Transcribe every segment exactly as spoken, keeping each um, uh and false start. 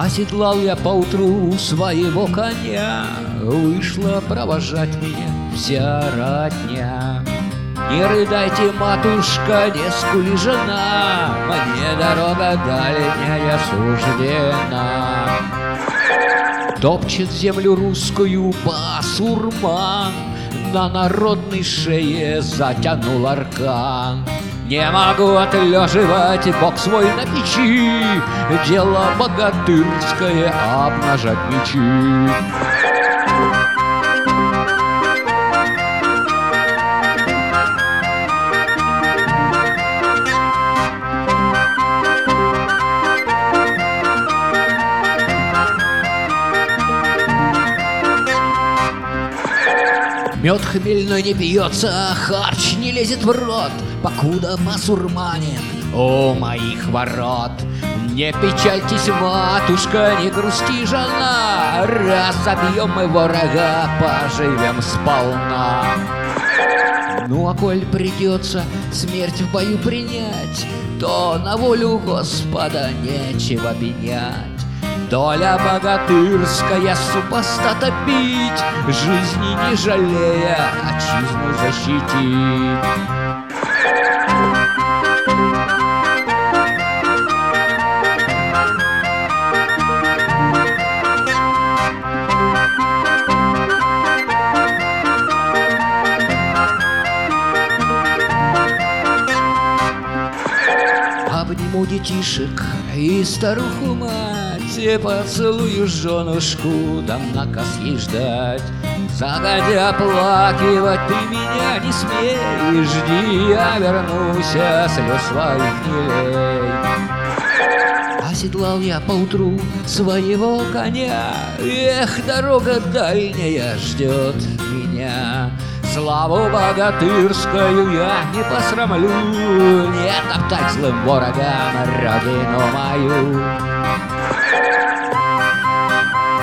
Оседлал я поутру своего коня, вышла провожать меня вся родня. Не рыдайте, матушка, не скули, жена, мне дорога дальняя суждена. Топчет землю русскую басурман, на народной шее затянул аркан. Не могу отлеживать бок свой на печи, дело богатырское обнажать мечи. Мед хмельной не пьется, харч не лезет в рот, покуда басурманин у моих ворот. Не печальтесь, матушка, не грусти, жена, разобьем мы врага, поживем сполна. Ну а коль придется смерть в бою принять, то на волю Господа нечего пенять. Доля богатырская супостата бить, жизни не жалея, отчизну защитить. Обниму детишек и старуху мать, и поцелую женушку, дам наказ ей ждать. Загодя оплакивать ты меня не смей, жди, я вернусь, слез своих не лей. Оседлал я поутру своего коня, эх, дорога дальняя ждет меня. Славу богатырскую я не посрамлю, не топтать злым ворогам родину мою.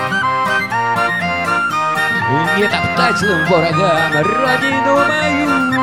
Не топтать злым ворогам родину мою.